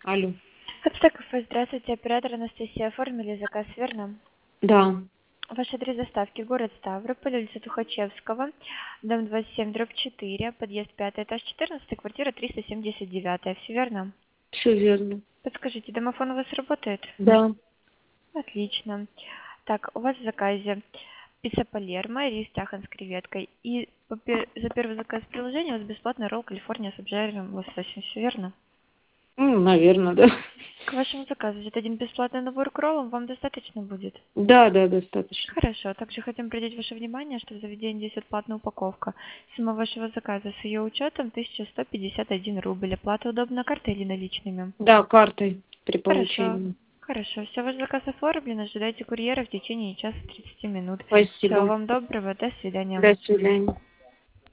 Алло. Кафе, здравствуйте, оператор Анастасия. Оформили заказ, верно? Да. Ваш адрес доставки город Ставрополь, улица Тухачевского, дом 27/4, подъезд 5, этаж 14, квартира 379. Все верно? Все верно. Подскажите, домофон у вас работает? Да. Отлично. Так, у вас в заказе пицца Палермо, рис Тяхан с креветкой. И за первый заказ приложения у вас бесплатный ролл Калифорния с обжаренным лососем. Все верно? Наверное, да. К вашему заказу идет один бесплатный набор к роллам, вам достаточно будет? Да, да, достаточно. Хорошо. Также хотим привлечь ваше внимание, что в заведении действует платная упаковка. Сумма вашего заказа с ее учетом 1151 рубль. Оплата удобна картой или наличными? Да, картой при Хорошо. получении. Хорошо. Все, ваш заказ оформлен. Ожидайте курьера в течение часа 30 минут. Всего Спасибо. вам доброго. До свидания. До свидания.